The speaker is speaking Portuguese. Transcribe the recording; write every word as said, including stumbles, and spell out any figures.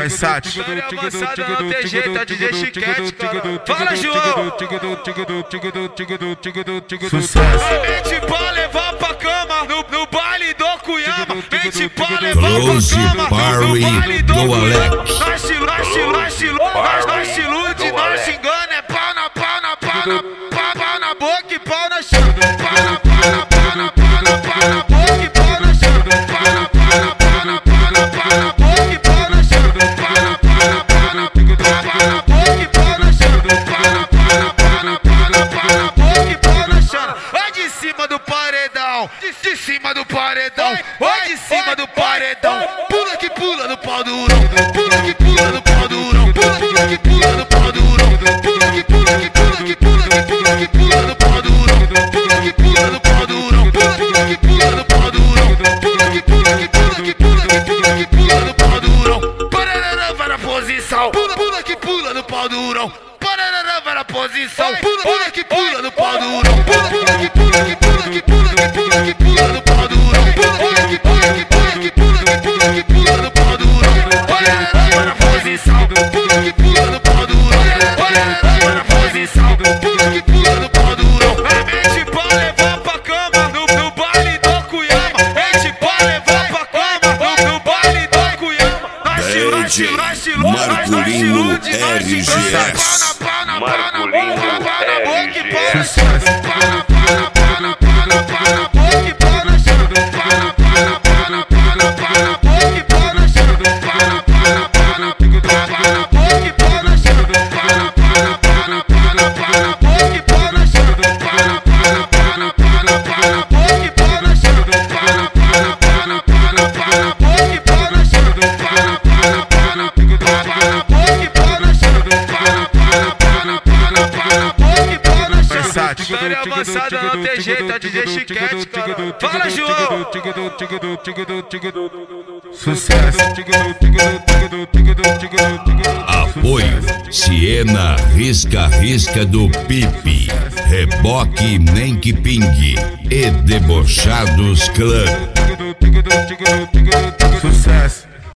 Versace. Avançada não tem jeito, é D J Chiquete, cara. Fala, João! Sucesso. Mente pra levar pra cama, no, no baile do Cunhama. Mente pra levar Close pra cama, Party no baile do do Alex. Cunhama. Nós se ilude, nós se ilude, nós se ilude, nós se engana. É pau na, pau na, pau na, pau, pau na boca e pau na chão. Pau na, pau na, pau na, pau na, pau na boca e pau na chão. Pau na, pau na, pau na, pau na, pau na boca e pau na chão. Pau na, pau na, pau na, pau na boca e pau na chão. Pau na, pau na, pau na, pau na, pau na boca e pau na chão. Vai de cima do paredão, de cima do paredão, vai de cima do paredão. Pula que pula no pau durão, pula que pula no pau durão, pula, pula que pula no pau durão, pula que pula que pula que pula que pula que pula no pau durão, pula que pula no pau durão, pula, pula que pula no pau durão, pula que pula que pula que pula que pula que pula no pau durão. Parará, vai na posição, pula, pula que pula no pau durão. Parará, vai na posição, pula, pula que pula no pau durão, pula, pula que pula que pula que pula que pula que pula no pau durão, pula, pula que pula que pula que pula que pula que pula no pau durão. Parará, vai na posição, pula que pula no pau durão, parará, vai na posição, pula que pula no pau durão. É mente pra levar pra cama, no, no baile do Cunhama. Mente pra levar pra cama, no, no baile do Cunhama. Nós se ilude, nós se ilude, nós se ilude, nós se engana. Pau na, pau na, pau na, pau na, pau na boca e pau na chão. Pau na, pau na, pau na, pau na, pau na boca e pau na chão. Pau na, pau na, pau na, pau na, pau na boca e pau na chão. Pau na, pau na, pau na, pau na boca e pau na chão. Pau na, pau na, pau na, pau na, pau na boca e pau na chão. Pau na, pau na, pau na, pau na, pau na boca e pau na chão. Pau na, pau na, pau na, pau na, pau na boca e pau na chão. Pau na, pau na, pau na, pau na boca e pau na chão. Pau na, pau na, pau na, pau na, pau na boca e pau na chão. Série avançada não tem jeito, é D J Chiquete, cara. Fala, João! Sucesso. Apoio Siena Risca Risca do Pipe, Reboque Nem Que Pingue e Debochados Clã. Sucesso.